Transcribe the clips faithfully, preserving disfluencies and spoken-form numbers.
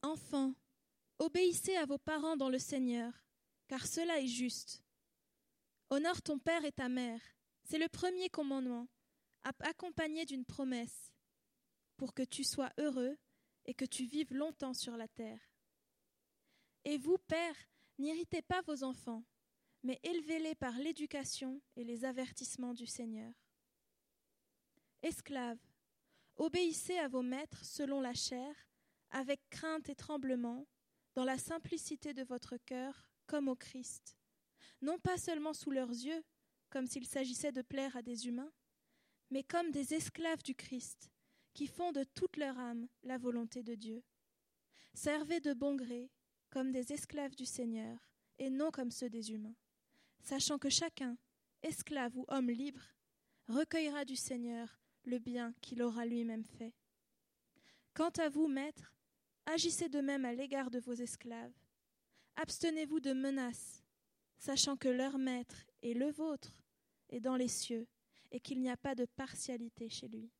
Enfants, obéissez à vos parents dans le Seigneur, car cela est juste. Honore ton père et ta mère, c'est le premier commandement, accompagné d'une promesse, pour que tu sois heureux et que tu vives longtemps sur la terre. Et vous, pères, n'irritez pas vos enfants, mais élevez-les par l'éducation et les avertissements du Seigneur. Esclaves, obéissez à vos maîtres selon la chair, avec crainte et tremblement, dans la simplicité de votre cœur, comme au Christ, non pas seulement sous leurs yeux, comme s'il s'agissait de plaire à des humains, mais comme des esclaves du Christ, qui font de toute leur âme la volonté de Dieu. Servez de bon gré, comme des esclaves du Seigneur, et non comme ceux des humains, sachant que chacun, esclave ou homme libre, recueillera du Seigneur le bien qu'il aura lui-même fait. Quant à vous, maîtres, agissez de même à l'égard de vos esclaves. Abstenez-vous de menaces, sachant que leur maître et le vôtre est dans les cieux, et qu'il n'y a pas de partialité chez lui.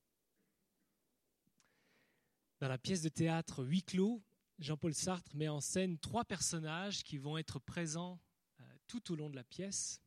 Dans la pièce de théâtre Huis clos, Jean-Paul Sartre met en scène trois personnages qui vont être présents euh, tout au long de la pièce.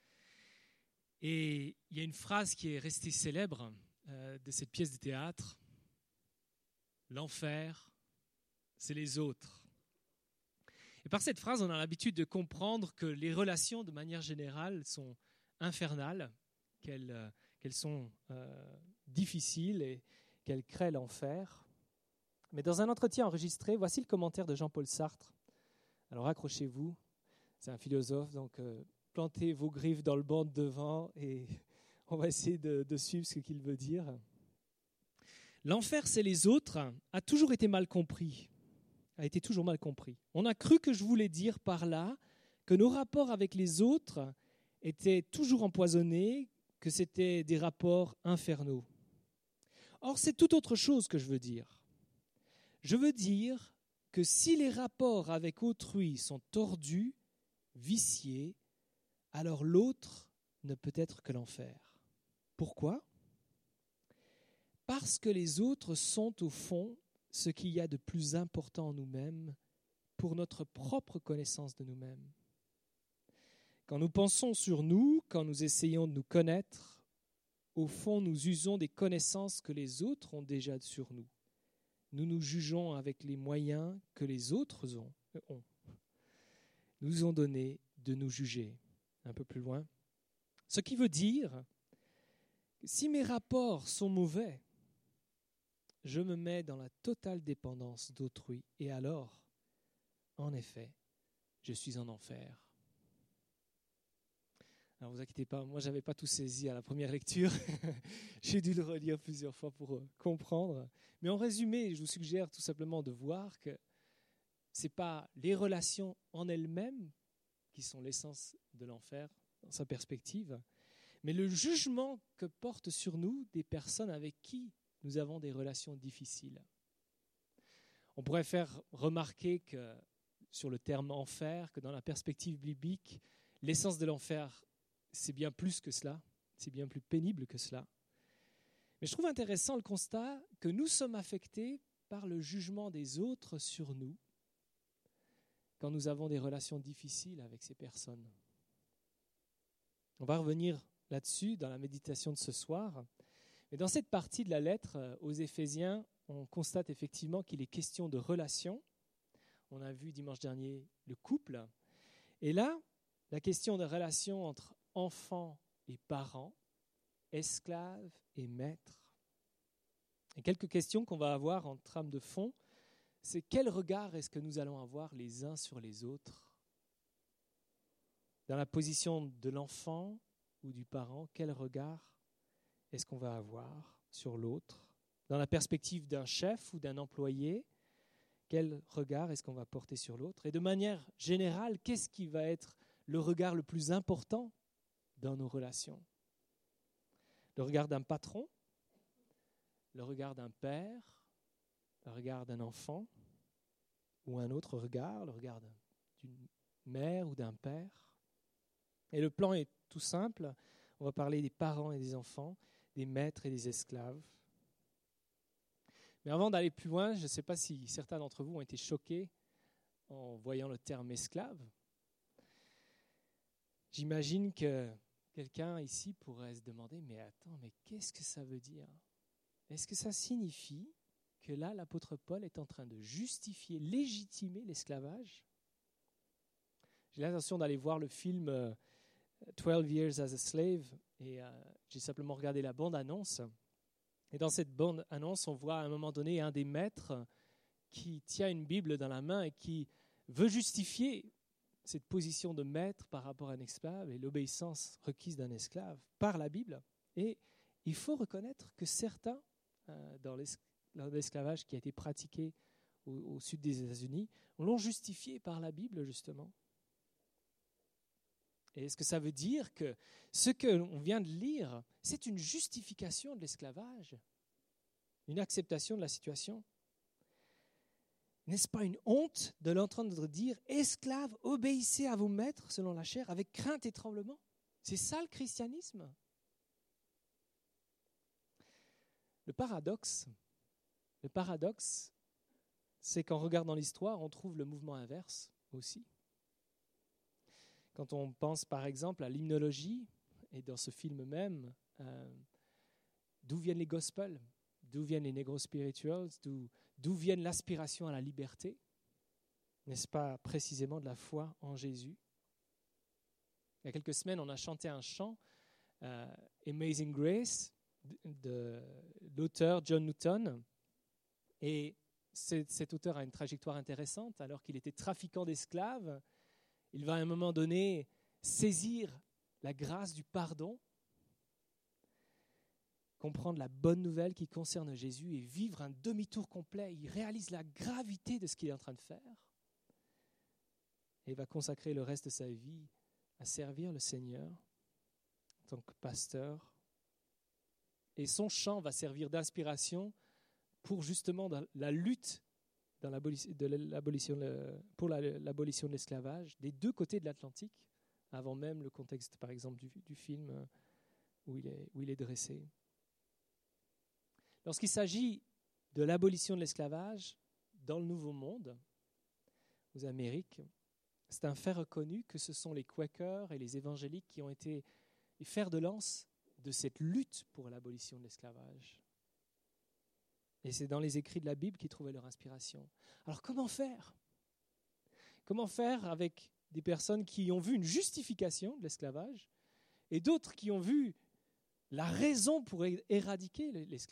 Et il y a une phrase qui est restée célèbre euh, de cette pièce de théâtre. L'enfer, c'est les autres. Et par cette phrase, on a l'habitude de comprendre que les relations, de manière générale, sont infernales, qu'elles, euh, qu'elles sont euh, difficiles et qu'elles créent l'enfer. Mais dans un entretien enregistré, voici le commentaire de Jean-Paul Sartre. Alors accrochez-vous, c'est un philosophe, donc euh, plantez vos griffes dans le banc de devant et on va essayer de, de suivre ce qu'il veut dire. L'enfer, c'est les autres, a toujours été mal compris, a été toujours mal compris. On a cru que je voulais dire par là que nos rapports avec les autres étaient toujours empoisonnés, que c'était des rapports infernaux. Or, c'est tout autre chose que je veux dire. Je veux dire que si les rapports avec autrui sont tordus, viciés, alors l'autre ne peut être que l'enfer. Pourquoi ? Parce que les autres sont au fond ce qu'il y a de plus important en nous-mêmes pour notre propre connaissance de nous-mêmes. Quand nous pensons sur nous, quand nous essayons de nous connaître, au fond nous usons des connaissances que les autres ont déjà sur nous. Nous nous jugeons avec les moyens que les autres ont, ont. Nous ont donné de nous juger. Un peu plus loin. Ce qui veut dire que si mes rapports sont mauvais, je me mets dans la totale dépendance d'autrui. Et alors, en effet, je suis en enfer. Alors, vous inquiétez pas, moi, je n'avais pas tout saisi à la première lecture. J'ai dû le relire plusieurs fois pour euh, comprendre. Mais en résumé, je vous suggère tout simplement de voir que ce n'est pas les relations en elles-mêmes qui sont l'essence de l'enfer, dans sa perspective, mais le jugement que portent sur nous des personnes avec qui nous avons des relations difficiles. On pourrait faire remarquer que, sur le terme enfer, que dans la perspective biblique, l'essence de l'enfer, c'est bien plus que cela, c'est bien plus pénible que cela. Mais je trouve intéressant le constat que nous sommes affectés par le jugement des autres sur nous quand nous avons des relations difficiles avec ces personnes. On va revenir là-dessus dans la méditation de ce soir. Mais dans cette partie de la lettre aux Éphésiens, on constate effectivement qu'il est question de relations. On a vu dimanche dernier le couple. Et là, la question de relations entre enfants et parents, esclaves et maîtres. Et quelques questions qu'on va avoir en trame de fond, c'est quel regard est-ce que nous allons avoir les uns sur les autres ? Dans la position de l'enfant ou du parent, quel regard est-ce qu'on va avoir sur l'autre ? Dans la perspective d'un chef ou d'un employé, quel regard est-ce qu'on va porter sur l'autre ? Et de manière générale, qu'est-ce qui va être le regard le plus important dans nos relations ? Le regard d'un patron ? Le regard d'un père ? Le regard d'un enfant ? Ou un autre regard, le regard d'une mère ou d'un père ? Et le plan est tout simple. On va parler des parents et des enfants, des maîtres et des esclaves. Mais avant d'aller plus loin, je ne sais pas si certains d'entre vous ont été choqués en voyant le terme esclave. J'imagine que quelqu'un ici pourrait se demander, mais attends, mais qu'est-ce que ça veut dire? Est-ce que ça signifie que là, l'apôtre Paul est en train de justifier, légitimer l'esclavage? J'ai l'intention d'aller voir le film euh, twelve years as a Slave et euh, j'ai simplement regardé la bande-annonce. Et dans cette bande-annonce, on voit à un moment donné un des maîtres qui tient une Bible dans la main et qui veut justifier cette position de maître par rapport à un esclave et l'obéissance requise d'un esclave par la Bible. Et il faut reconnaître que certains, euh, dans, l'es- dans l'esclavage qui a été pratiqué au, au sud des États-Unis, l'ont justifié par la Bible, justement. Et est-ce que ça veut dire que ce que l'on vient de lire, c'est une justification de l'esclavage, une acceptation de la situation? N'est-ce pas une honte de l'entendre dire « Esclaves, obéissez à vos maîtres selon la chair avec crainte et tremblement ». C'est ça le christianisme. Le paradoxe, le paradoxe, c'est qu'en regardant l'histoire, on trouve le mouvement inverse aussi. Quand on pense par exemple à l'hymnologie, et dans ce film même, euh, d'où viennent les gospels, d'où viennent les negro spirituals, d'où, d'où viennent l'aspiration à la liberté, n'est-ce pas précisément de la foi en Jésus? Il y a quelques semaines, on a chanté un chant, euh, Amazing Grace, de, de l'auteur John Newton, et cet auteur a une trajectoire intéressante. Alors qu'il était trafiquant d'esclaves, il va à un moment donné saisir la grâce du pardon, comprendre la bonne nouvelle qui concerne Jésus et vivre un demi-tour complet. Il réalise la gravité de ce qu'il est en train de faire et va consacrer le reste de sa vie à servir le Seigneur en tant que pasteur. Et son chant va servir d'inspiration pour justement la lutte dans l'abolition, de l'abolition, pour la, l'abolition de l'esclavage des deux côtés de l'Atlantique, avant même le contexte, par exemple, du, du film où il est, où il est dressé. Lorsqu'il s'agit de l'abolition de l'esclavage dans le Nouveau Monde, aux Amériques, c'est un fait reconnu que ce sont les Quakers et les évangéliques qui ont été les fers de lance de cette lutte pour l'abolition de l'esclavage. Et c'est dans les écrits de la Bible qu'ils trouvaient leur inspiration. Alors comment faire ? Comment faire avec des personnes qui ont vu une justification de l'esclavage et d'autres qui ont vu la raison pour éradiquer l'esclavage ?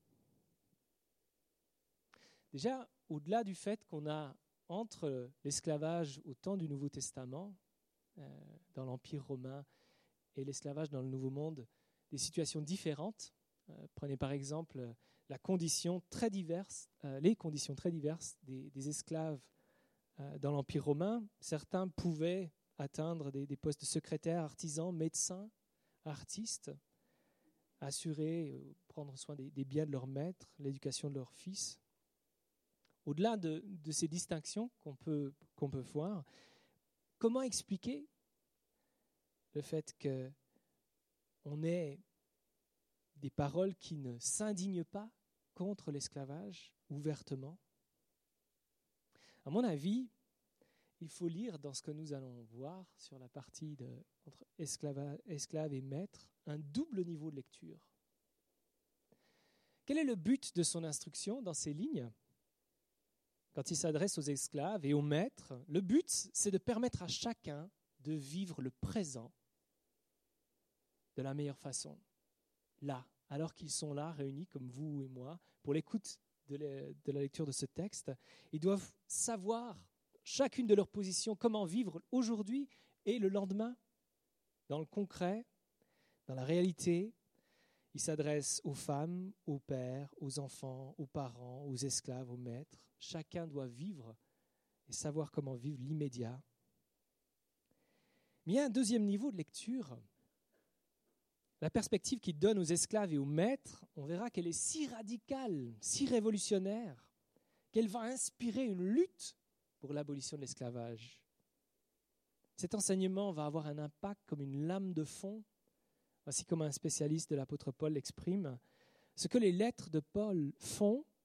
Déjà, au-delà du fait qu'on a entre l'esclavage au temps du Nouveau Testament, euh, dans l'Empire romain, et l'esclavage dans le Nouveau Monde, des situations différentes. Euh, prenez par exemple la condition très diverse, euh, les conditions très diverses des, des esclaves euh, dans l'Empire romain. Certains pouvaient atteindre des, des postes de secrétaires, artisans, médecins, artistes, assurer, euh, prendre soin des, des biens de leur maître, l'éducation de leurs fils. Au-delà de, de ces distinctions qu'on peut, qu'on peut voir, comment expliquer le fait qu'on ait des paroles qui ne s'indignent pas contre l'esclavage ouvertement? À mon avis, il faut lire dans ce que nous allons voir sur la partie de, entre esclava, esclave et maître un double niveau de lecture. Quel est le but de son instruction dans ces lignes ? Quand il s'adresse aux esclaves et aux maîtres, le but, c'est de permettre à chacun de vivre le présent de la meilleure façon. Là, alors qu'ils sont là, réunis comme vous et moi, pour l'écoute de la, de la lecture de ce texte, ils doivent savoir, chacune de leurs positions, comment vivre aujourd'hui et le lendemain, dans le concret, dans la réalité. Ils s'adressent aux femmes, aux pères, aux enfants, aux parents, aux esclaves, aux maîtres. Chacun doit vivre et savoir comment vivre l'immédiat. Mais il y a un deuxième niveau de lecture. La perspective qu'il donne aux esclaves et aux maîtres, on verra qu'elle est si radicale, si révolutionnaire, qu'elle va inspirer une lutte pour l'abolition de l'esclavage. Cet enseignement va avoir un impact comme une lame de fond. Voici comment un spécialiste de l'apôtre Paul l'exprime. Ce que les lettres de Paul font,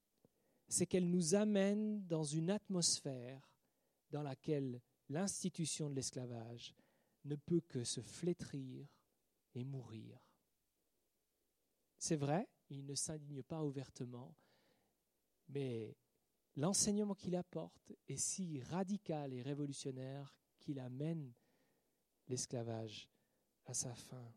c'est qu'elle nous amène dans une atmosphère dans laquelle l'institution de l'esclavage ne peut que se flétrir et mourir. C'est vrai, il ne s'indigne pas ouvertement, mais l'enseignement qu'il apporte est si radical et révolutionnaire qu'il amène l'esclavage à sa fin.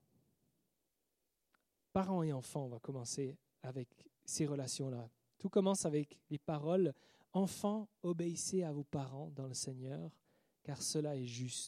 Parents et enfants, on va commencer avec ces relations-là. Tout commence avec les paroles « Enfants, obéissez à vos parents dans le Seigneur, car cela est juste ».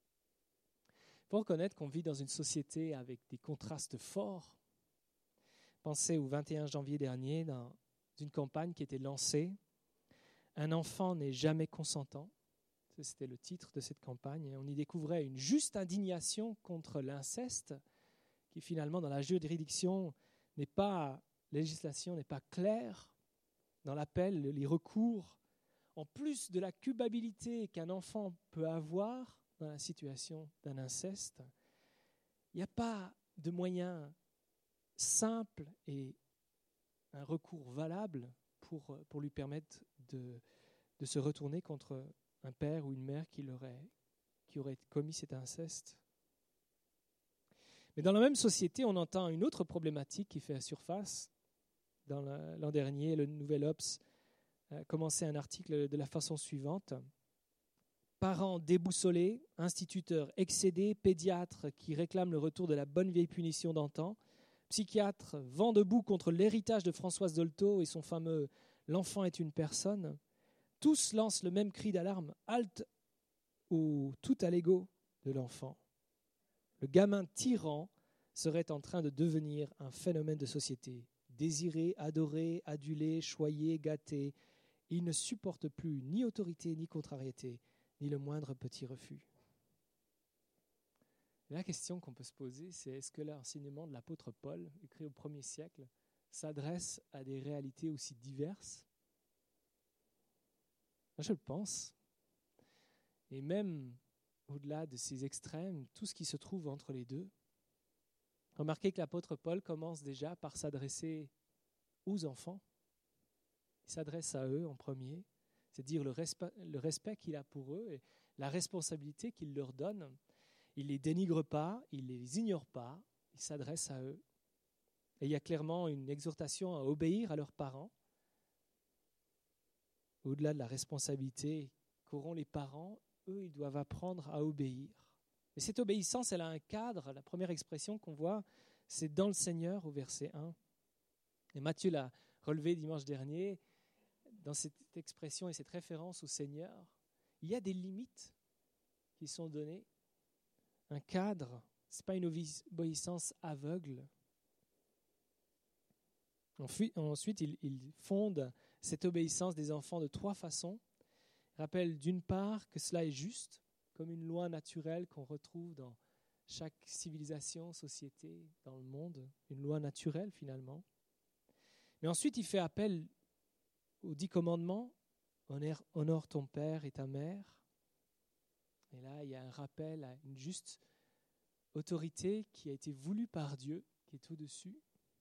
Il faut reconnaître qu'on vit dans une société avec des contrastes forts. Pensez au vingt et un janvier dernier, dans une campagne qui était lancée. « Un enfant n'est jamais consentant ». C'était le titre de cette campagne. Et on y découvrait une juste indignation contre l'inceste, qui finalement, dans la juridiction, n'est pas, la législation n'est pas claire dans l'appel, les recours. En plus de la culpabilité qu'un enfant peut avoir dans la situation d'un inceste, il n'y a pas de moyen simple et un recours valable pour, pour lui permettre de, de se retourner contre un père ou une mère qui, l'aurait, qui aurait commis cet inceste. Mais dans la même société, on entend une autre problématique qui fait la surface. Dans le, l'an dernier, le Nouvel Obs a commencé un article de la façon suivante. Parents déboussolés, instituteurs excédés, pédiatres qui réclament le retour de la bonne vieille punition d'antan, psychiatres vent debout contre l'héritage de Françoise Dolto et son fameux « L'enfant est une personne », tous lancent le même cri d'alarme, halte ou tout à l'ego de l'enfant. Le gamin tyran serait en train de devenir un phénomène de société. Désiré, adoré, adulé, choyé, gâté, il ne supporte plus ni autorité, ni contrariété, ni le moindre petit refus. La question qu'on peut se poser, c'est est-ce que l'enseignement de l'apôtre Paul, écrit au premier siècle, s'adresse à des réalités aussi diverses ? Je le pense. Et même au-delà de ces extrêmes, tout ce qui se trouve entre les deux. Remarquez que l'apôtre Paul commence déjà par s'adresser aux enfants. Il s'adresse à eux en premier, c'est dire le respect, le respect qu'il a pour eux et la responsabilité qu'il leur donne. Il ne les dénigre pas, il ne les ignore pas, il s'adresse à eux. Et il y a clairement une exhortation à obéir à leurs parents. Au-delà de la responsabilité qu'auront les parents, eux, ils doivent apprendre à obéir. Et cette obéissance, elle a un cadre. La première expression qu'on voit, c'est dans le Seigneur, au verset un. Et Matthieu l'a relevé dimanche dernier. Dans cette expression et cette référence au Seigneur, il y a des limites qui sont données. Un cadre, ce n'est pas une obéissance aveugle. Ensuite, il, il fonde cette obéissance des enfants de trois façons. Il rappelle d'une part que cela est juste, comme une loi naturelle qu'on retrouve dans chaque civilisation, société, dans le monde, une loi naturelle finalement. Mais ensuite, il fait appel aux dix commandements, honore, honore ton père et ta mère. Et là, il y a un rappel à une juste autorité qui a été voulue par Dieu, qui est au-dessus.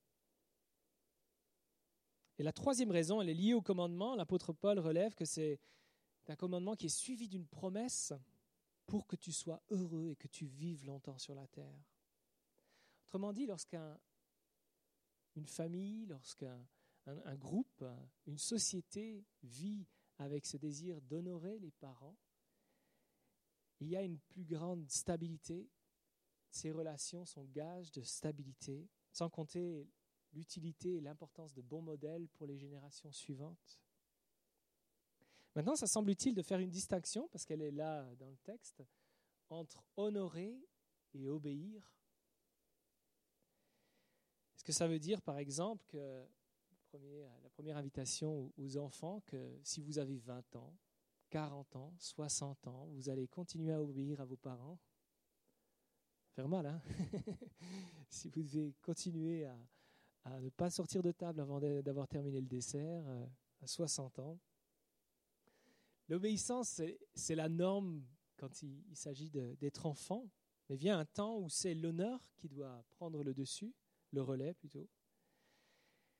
Et la troisième raison, elle est liée au commandement. L'apôtre Paul relève que c'est un commandement qui est suivi d'une promesse pour que tu sois heureux et que tu vives longtemps sur la terre. Autrement dit, lorsqu'une famille, lorsqu'un un, un groupe, une société vit avec ce désir d'honorer les parents, il y a une plus grande stabilité. Ces relations sont gages de stabilité, sans compter l'utilité et l'importance de bons modèles pour les générations suivantes. Maintenant, ça semble utile de faire une distinction, parce qu'elle est là dans le texte, entre honorer et obéir. Est-ce que ça veut dire, par exemple, que premier, la première invitation aux enfants, que si vous avez vingt ans, quarante ans, soixante ans, vous allez continuer à obéir à vos parents? Faire mal, hein? Si vous devez continuer à, à ne pas sortir de table avant d'avoir terminé le dessert euh, à soixante ans. L'obéissance, c'est, c'est la norme quand il, il s'agit de, d'être enfant, mais vient un temps où c'est l'honneur qui doit prendre le dessus, le relais plutôt.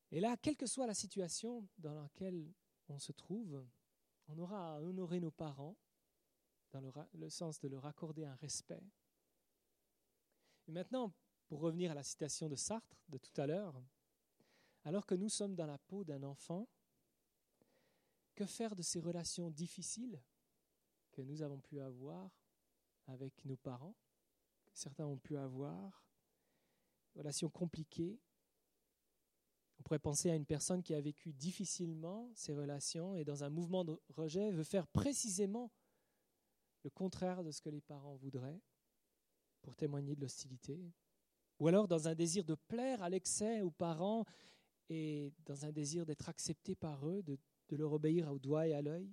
Et là, quelle que soit la situation dans laquelle on se trouve, on aura à honorer nos parents dans le, le sens de leur accorder un respect. Et maintenant, pour revenir à la citation de Sartre de tout à l'heure, alors que nous sommes dans la peau d'un enfant, que faire de ces relations difficiles que nous avons pu avoir avec nos parents, que certains ont pu avoir, relations compliquées. On pourrait penser à une personne qui a vécu difficilement ces relations et dans un mouvement de rejet veut faire précisément le contraire de ce que les parents voudraient pour témoigner de l'hostilité. Ou alors dans un désir de plaire à l'excès aux parents et dans un désir d'être accepté par eux, de, de leur obéir au doigt et à l'œil.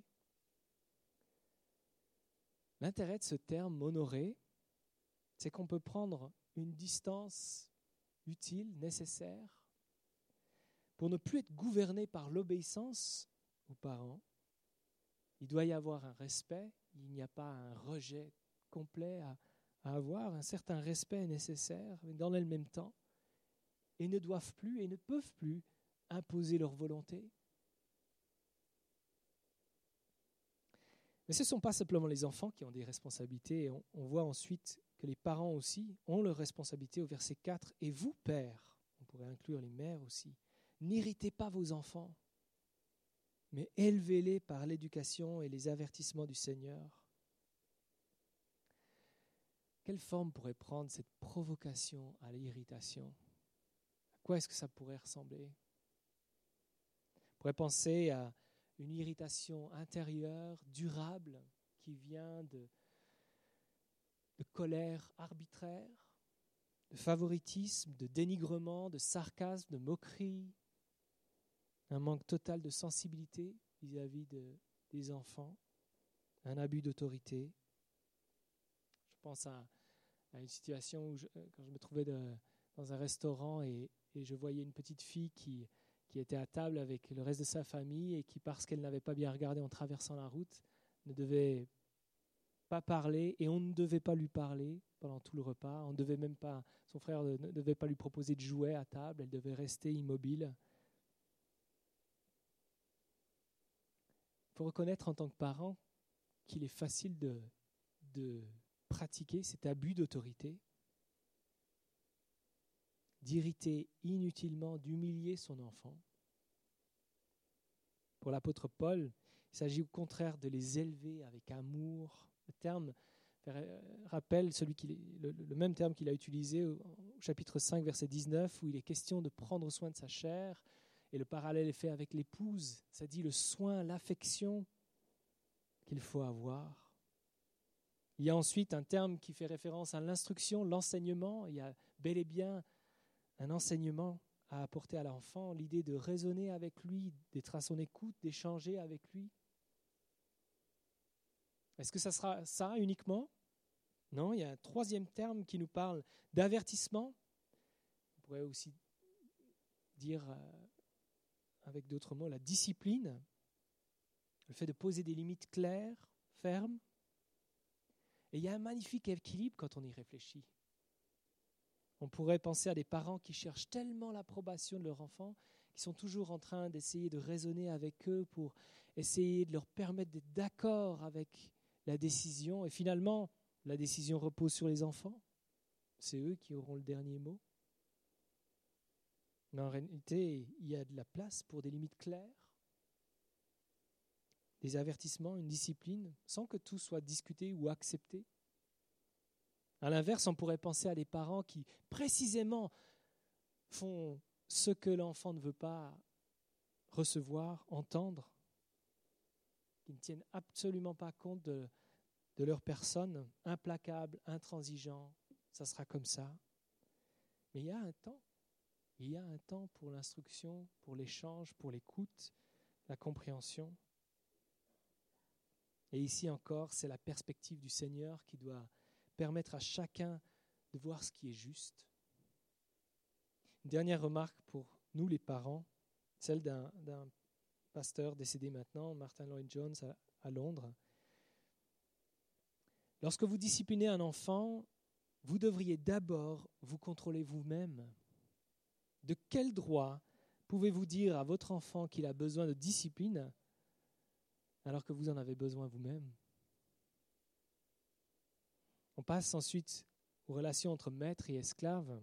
L'intérêt de ce terme « honorer », c'est qu'on peut prendre une distance utile, nécessaire, pour ne plus être gouverné par l'obéissance aux parents. Il doit y avoir un respect, il n'y a pas un rejet complet à, à avoir, un certain respect est nécessaire, mais dans le même temps, et ne doivent plus et ne peuvent plus imposer leur volonté. Mais ce ne sont pas simplement les enfants qui ont des responsabilités. On, on voit ensuite que les parents aussi ont leurs responsabilités au verset quatre. « Et vous, pères », on pourrait inclure les mères aussi, « n'irritez pas vos enfants, mais élevez-les par l'éducation et les avertissements du Seigneur. » Quelle forme pourrait prendre cette provocation à l'irritation ? À quoi est-ce que ça pourrait ressembler ? On pourrait penser à une irritation intérieure, durable, qui vient de, de colère arbitraire, de favoritisme, de dénigrement, de sarcasme, de moquerie, un manque total de sensibilité vis-à-vis de, des enfants, un abus d'autorité. Je pense à, à une situation où je, quand je me trouvais de, dans un restaurant et, et je voyais une petite fille qui, qui était à table avec le reste de sa famille et qui, parce qu'elle n'avait pas bien regardé en traversant la route, ne devait pas parler et on ne devait pas lui parler pendant tout le repas. On devait même pas, son frère ne devait pas lui proposer de jouer à table, elle devait rester immobile. Il faut reconnaître en tant que parent qu'il est facile de, de pratiquer cet abus d'autorité, d'irriter inutilement, d'humilier son enfant. Pour l'apôtre Paul, il s'agit au contraire de les élever avec amour. Le terme rappelle celui qui, le, le même terme qu'il a utilisé au, au chapitre cinq, verset dix-neuf, où il est question de prendre soin de sa chair. Et le parallèle est fait avec l'épouse. Ça dit le soin, l'affection qu'il faut avoir. Il y a ensuite un terme qui fait référence à l'instruction, l'enseignement. Il y a bel et bien un enseignement à apporter à l'enfant, l'idée de raisonner avec lui, d'être à son écoute, d'échanger avec lui. Est-ce que ça sera ça uniquement ? Non, il y a un troisième terme qui nous parle d'avertissement. On pourrait aussi dire, euh, avec d'autres mots, la discipline, le fait de poser des limites claires, fermes. Et il y a un magnifique équilibre quand on y réfléchit. On pourrait penser à des parents qui cherchent tellement l'approbation de leur enfant, qui sont toujours en train d'essayer de raisonner avec eux pour essayer de leur permettre d'être d'accord avec la décision. Et finalement, la décision repose sur les enfants. C'est eux qui auront le dernier mot. Mais en réalité, il y a de la place pour des limites claires, des avertissements, une discipline, sans que tout soit discuté ou accepté. À l'inverse, on pourrait penser à des parents qui, précisément, font ce que l'enfant ne veut pas recevoir, entendre, qui ne tiennent absolument pas compte de, de leur personne, implacable, intransigeant, ça sera comme ça. Mais il y a un temps, il y a un temps pour l'instruction, pour l'échange, pour l'écoute, la compréhension. Et ici encore, c'est la perspective du Seigneur qui doit permettre à chacun de voir ce qui est juste. Une dernière remarque pour nous les parents, celle d'un, d'un pasteur décédé maintenant, Martin Lloyd-Jones à, à Londres. Lorsque vous disciplinez un enfant, vous devriez d'abord vous contrôler vous-même. De quel droit pouvez-vous dire à votre enfant qu'il a besoin de discipline alors que vous en avez besoin vous-même? On passe ensuite aux relations entre maître et esclave.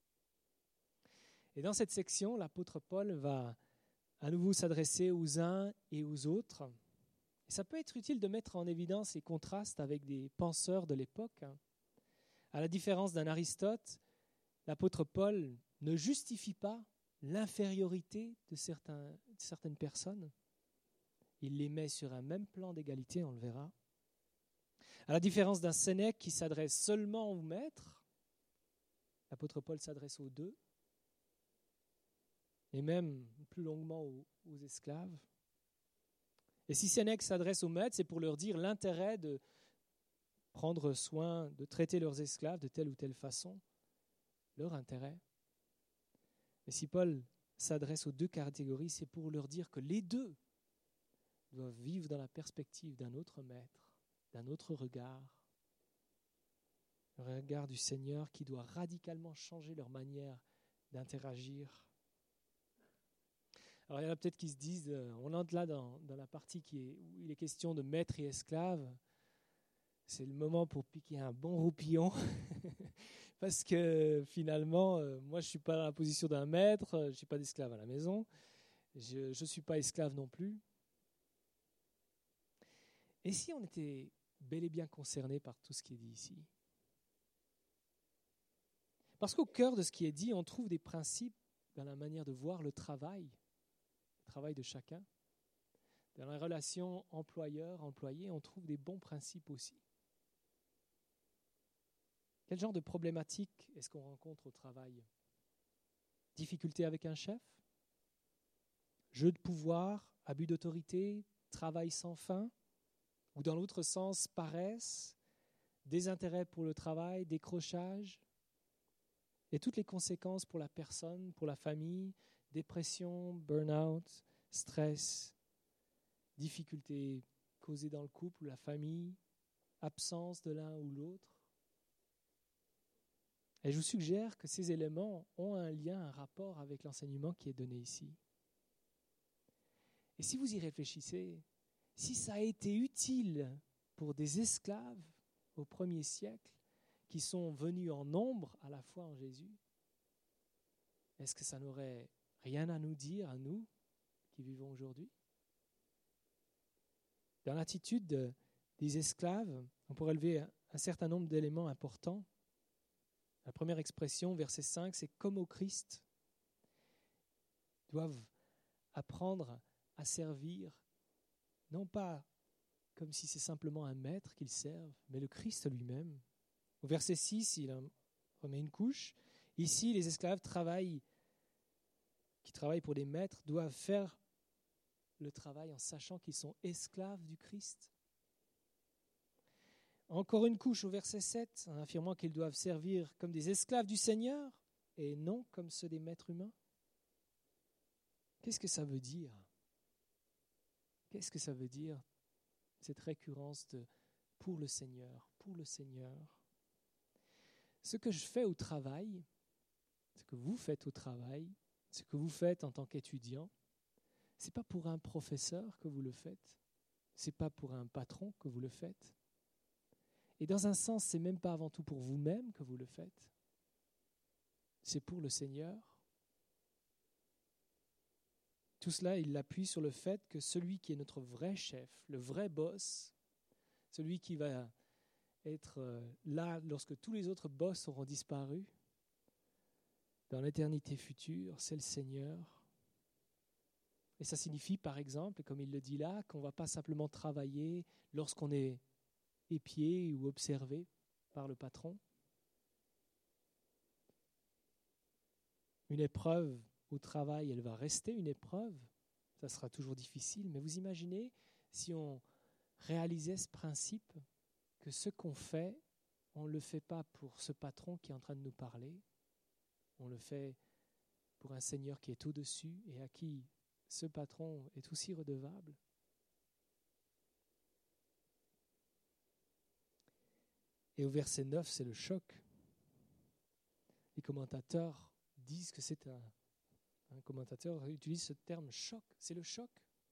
Et dans cette section, l'apôtre Paul va à nouveau s'adresser aux uns et aux autres. Et ça peut être utile de mettre en évidence les contrastes avec des penseurs de l'époque. À la différence d'un Aristote, l'apôtre Paul ne justifie pas l'infériorité de, certains, de certaines personnes. Il les met sur un même plan d'égalité, on le verra. À la différence d'un Sénèque qui s'adresse seulement aux maîtres, l'apôtre Paul s'adresse aux deux, et même plus longuement aux, aux esclaves. Et si Sénèque s'adresse aux maîtres, c'est pour leur dire l'intérêt de prendre soin, de traiter leurs esclaves de telle ou telle façon, leur intérêt. Mais si Paul s'adresse aux deux catégories, c'est pour leur dire que les deux doivent vivre dans la perspective d'un autre maître, d'un autre regard, le regard du Seigneur qui doit radicalement changer leur manière d'interagir. Alors il y en a peut-être qui se disent, euh, on entre là dans, dans la partie qui est, où il est question de maître et esclave. C'est le moment pour piquer un bon roupillon. Parce que finalement, euh, moi je ne suis pas dans la position d'un maître, je ne suis pas d'esclave à la maison, je ne suis pas esclave non plus. Et si on était bel et bien concerné par tout ce qui est dit ici? Parce qu'au cœur de ce qui est dit, on trouve des principes dans la manière de voir le travail, le travail de chacun. Dans la relation employeur-employé, on trouve des bons principes aussi. Quel genre de problématiques est-ce qu'on rencontre au travail? Difficulté avec un chef? Jeu de pouvoir, abus d'autorité, travail sans fin? Ou dans l'autre sens, paresse, désintérêt pour le travail, décrochage? Et toutes les conséquences pour la personne, pour la famille, dépression, burn-out, stress, difficultés causées dans le couple ou la famille, absence de l'un ou l'autre. Et je vous suggère que ces éléments ont un lien, un rapport avec l'enseignement qui est donné ici. Et si vous y réfléchissez, si ça a été utile pour des esclaves au premier siècle, qui sont venus en nombre à la fois en Jésus, est-ce que ça n'aurait rien à nous dire, à nous qui vivons aujourd'hui? Dans l'attitude de, des esclaves, on pourrait relever un, un certain nombre d'éléments importants. La première expression, verset cinq, c'est « comme au Christ ». Ils doivent apprendre à servir, non pas comme si c'est simplement un maître qu'ils servent, mais le Christ lui-même. Au verset six, il remet une couche. Ici, les esclaves travaillent, qui travaillent pour des maîtres doivent faire le travail en sachant qu'ils sont esclaves du Christ. Encore une couche au verset sept, en affirmant qu'ils doivent servir comme des esclaves du Seigneur et non comme ceux des maîtres humains. Qu'est-ce que ça veut dire? Qu'est-ce que ça veut dire, cette récurrence de « pour le Seigneur, pour le Seigneur ». Ce que je fais au travail, ce que vous faites au travail, ce que vous faites en tant qu'étudiant, ce n'est pas pour un professeur que vous le faites, ce n'est pas pour un patron que vous le faites. Et dans un sens, ce n'est même pas avant tout pour vous-même que vous le faites, c'est pour le Seigneur. Tout cela, il l'appuie sur le fait que celui qui est notre vrai chef, le vrai boss, celui qui va être là lorsque tous les autres boss auront disparu, dans l'éternité future, c'est le Seigneur. Et ça signifie, par exemple, comme il le dit là, qu'on ne va pas simplement travailler lorsqu'on est épié ou observé par le patron. Une épreuve au travail, elle va rester une épreuve. Ça sera toujours difficile. Mais vous imaginez si on réalisait ce principe que ce qu'on fait, on ne le fait pas pour ce patron qui est en train de nous parler. On le fait pour un Seigneur qui est au-dessus et à qui ce patron est aussi redevable. Et au verset neuf, c'est le choc. Les commentateurs disent que c'est un, Un commentateur utilise ce terme choc, c'est le choc.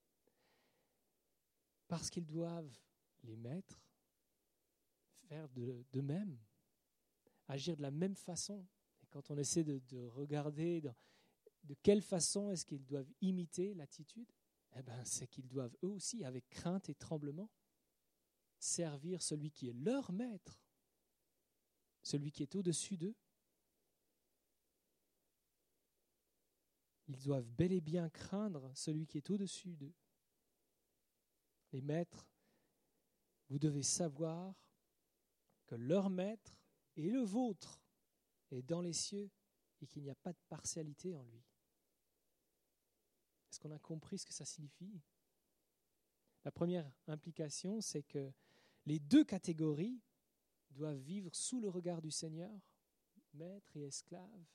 Parce qu'ils doivent, les maîtres, faire de, de même, agir de la même façon. Et quand on essaie de, de regarder dans, de quelle façon est-ce qu'ils doivent imiter l'attitude, eh ben, c'est qu'ils doivent eux aussi, avec crainte et tremblement, servir celui qui est leur maître, celui qui est au-dessus d'eux. Ils doivent bel et bien craindre celui qui est au-dessus d'eux. Les maîtres, vous devez savoir que leur maître et le vôtre est dans les cieux et qu'il n'y a pas de partialité en lui. Est-ce qu'on a compris ce que ça signifie? La première implication, c'est que les deux catégories doivent vivre sous le regard du Seigneur, maître et esclave.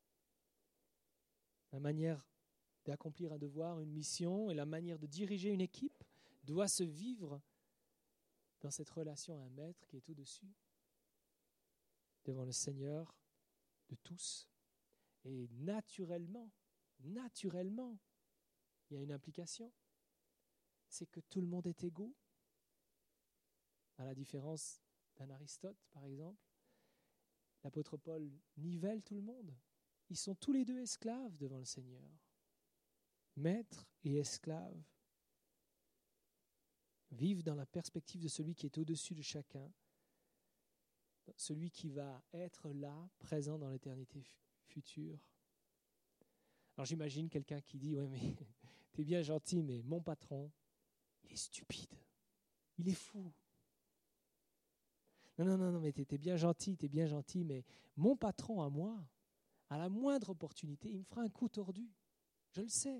La manière d'accomplir un devoir, une mission et la manière de diriger une équipe doit se vivre dans cette relation à un maître qui est au-dessus, devant le Seigneur de tous. Et naturellement, naturellement, il y a une implication, c'est que tout le monde est égaux, à la différence d'un Aristote, par exemple. L'apôtre Paul nivelle tout le monde. Ils sont tous les deux esclaves devant le Seigneur, maître et esclave. Vivent dans la perspective de celui qui est au-dessus de chacun, celui qui va être là, présent dans l'éternité future. Alors j'imagine quelqu'un qui dit « Ouais, mais t'es bien gentil, mais mon patron, il est stupide, il est fou. Non, non, non, non, mais t'es, t'es bien gentil, t'es bien gentil, mais mon patron à moi, à la moindre opportunité, il me fera un coup tordu. Je le sais. »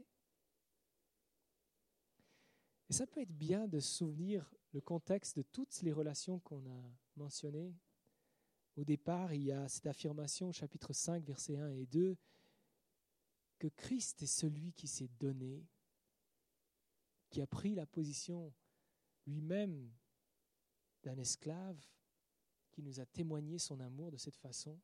Et ça peut être bien de se souvenir le contexte de toutes les relations qu'on a mentionnées. Au départ, il y a cette affirmation, chapitre cinq, versets un et deux, que Christ est celui qui s'est donné, qui a pris la position lui-même d'un esclave, qui nous a témoigné son amour de cette façon.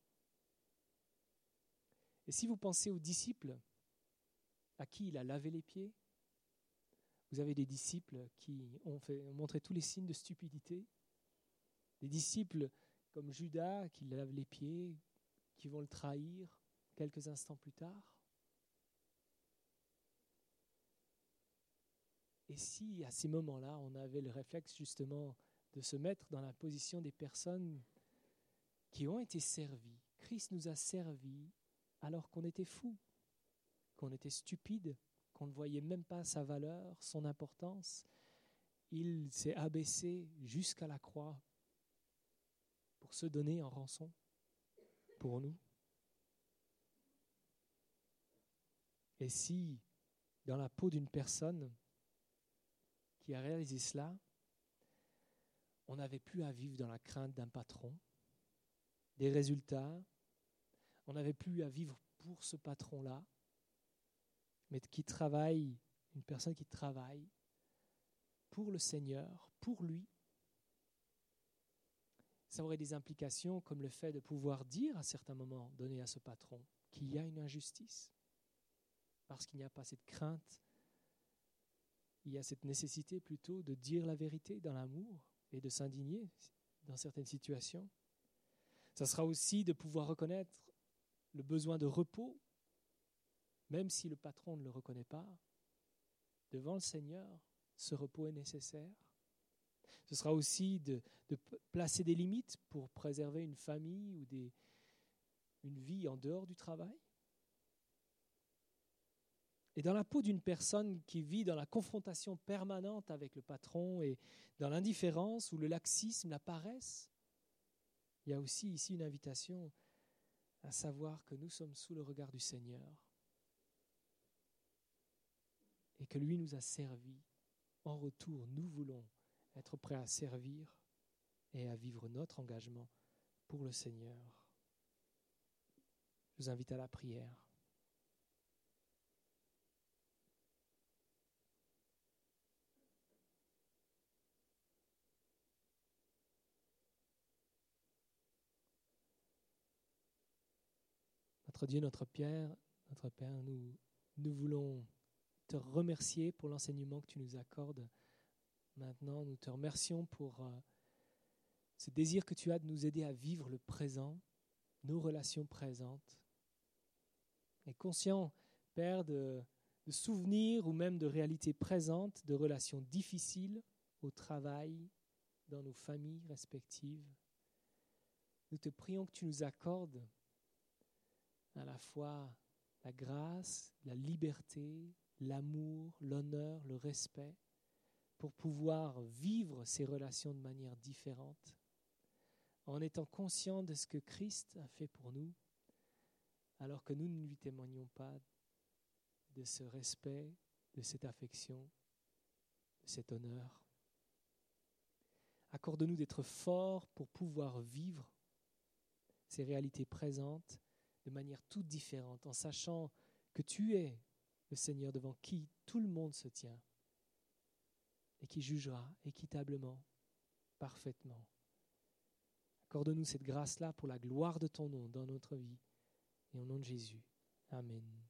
Et si vous pensez aux disciples à qui il a lavé les pieds, vous avez des disciples qui ont, fait, ont montré tous les signes de stupidité, des disciples comme Judas qui lave les pieds, qui vont le trahir quelques instants plus tard. Et si à ces moments-là, on avait le réflexe justement de se mettre dans la position des personnes qui ont été servies. Christ nous a servis alors qu'on était fous, qu'on était stupides, qu'on ne voyait même pas sa valeur, son importance. Il s'est abaissé jusqu'à la croix pour se donner en rançon pour nous. Et si, dans la peau d'une personne qui a réalisé cela, on n'avait plus à vivre dans la crainte d'un patron, des résultats, on n'avait plus à vivre pour ce patron-là, mais qui travaille, une personne qui travaille pour le Seigneur, pour lui. Ça aurait des implications comme le fait de pouvoir dire à certains moments donnés à ce patron qu'il y a une injustice, parce qu'il n'y a pas cette crainte, il y a cette nécessité plutôt de dire la vérité dans l'amour et de s'indigner dans certaines situations. Ça sera aussi de pouvoir reconnaître le besoin de repos, même si le patron ne le reconnaît pas. Devant le Seigneur, ce repos est nécessaire. Ce sera aussi de, de placer des limites pour préserver une famille ou des, une vie en dehors du travail. Et dans la peau d'une personne qui vit dans la confrontation permanente avec le patron et dans l'indifférence ou le laxisme, la paresse, il y a aussi ici une invitation à savoir que nous sommes sous le regard du Seigneur et que lui nous a servis. En retour, nous voulons être prêts à servir et à vivre notre engagement pour le Seigneur. Je vous invite à la prière. Notre Dieu, notre Père, notre Père, nous, nous voulons te remercier pour l'enseignement que tu nous accordes maintenant. Nous te remercions pour euh, ce désir que tu as de nous aider à vivre le présent, nos relations présentes. Et conscient, Père, de, de souvenirs ou même de réalités présentes, de relations difficiles au travail, dans nos familles respectives. Nous te prions que tu nous accordes à la fois la grâce, la liberté, l'amour, l'honneur, le respect, pour pouvoir vivre ces relations de manière différente, en étant conscients de ce que Christ a fait pour nous, alors que nous ne lui témoignons pas de ce respect, de cette affection, de cet honneur. Accorde-nous d'être forts pour pouvoir vivre ces réalités présentes de manière toute différente, en sachant que tu es le Seigneur devant qui tout le monde se tient et qui jugera équitablement, parfaitement. Accorde-nous cette grâce-là pour la gloire de ton nom dans notre vie et au nom de Jésus. Amen.